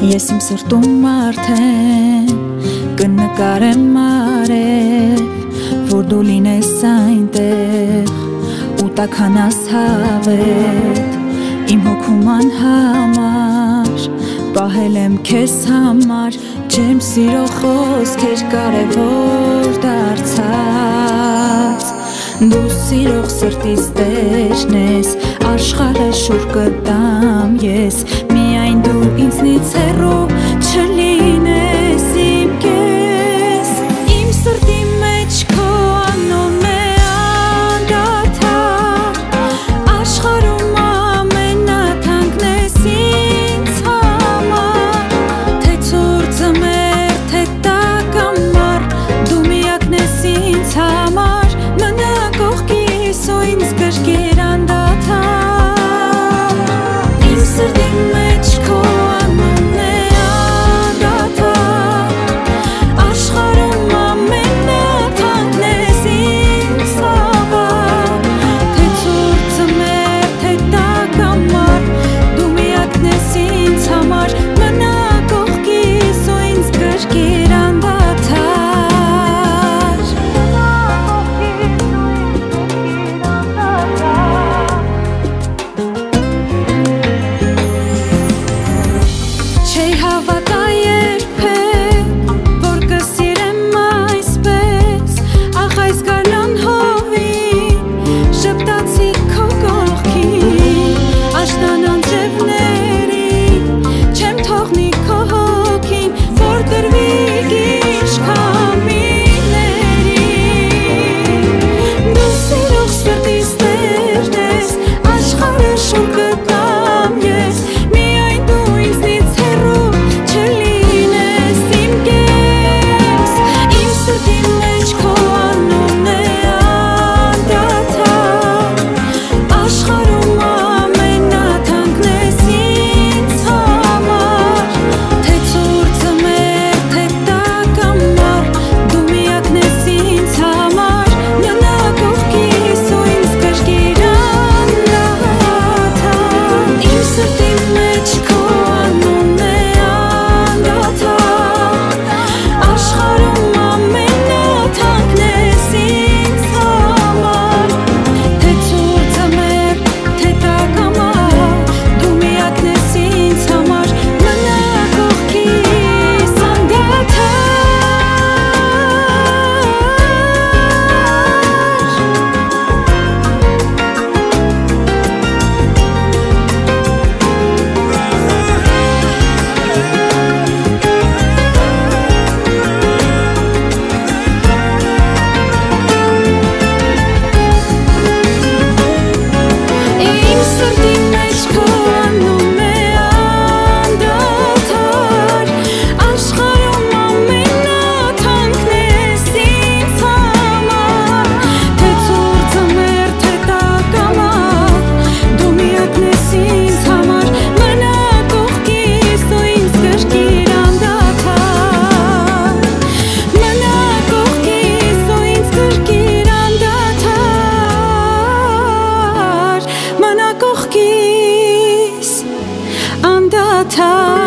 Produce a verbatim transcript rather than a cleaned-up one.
Ես իմ սրտում արդեն կնկարեմ արև, որ դու լինես այնտեղ ու տաքանաս հավետ իմ հոգում անհամար, պահել եմ քեզ համար ջերմ սիրո խոսքեր կարևոր դարձած, դու սիրող սրտիս տերն ես, աշխարհը շուռ կտամ ես, միայն դու ինձնից հեռու չլինես իմ կես, իմ սրտի մեջ քո անունն է անդադար, աշխարհում ամենաթանկն ես ինձ համար, թե ցուրտ ձմեռ, թե տաք ամառ, դու միակն ես ինձ համար, մնա կողքիս ու ինձ կրկիր անդադար, իմ սրտի մեջ քո անունն է անդադար, աշխարհում ամենաթանկն ես ինձ համար, թե ցուրտ ձմեռ, թե տաք ամառ, դու միակն ես ինձ համար, մնա կողքիս ու ինձ կրկիր անդադար, չէի հավատա երբեք, որ կսիրեմ այսպես, ախ այս գարնան հովին, շպտացի քո կողքին, աշնան անձրևներին, չեմ թողնի քո հոգին, որ դրվի գիշ քամիներին, դու սիրող սրտիս տերն ես, աշխարհը շուռ կտամ ես, միայն դու ինձնից հեռու չլինես իմ կես, իմ սրտի մեջ քո անունն է անդադար, աշխարհում ամենաթանկն ես ինձ համար, թե ցուրտ ձմեռ, թե տաք ամառ, դու միակն ես ինձ համար, մնա կողքիս ու ինձ կրկիր անդադար, իմ սրտի մեջ քո անունն է անդադար, աշխարհում ամենաթանկն ես ինձ համար, թե ցուրտ ձմեռ, թե տաք ամառ, դու միակն ես ինձ համար, մնա կողքիս անդադար, իմ սրտի մեջ քո անունն է անդադար, աշխարհում ամենաթանկն ես ինձ համար, թե ցուրտ ձմեռ, թե տաք ամառ, դու միակն ես ինձ համար, մնա կողքիս ու ինձ կրկիր անդադար, մնա կողքիս ու ինձ կրկիր անդադար, մնա կողքիս անդադար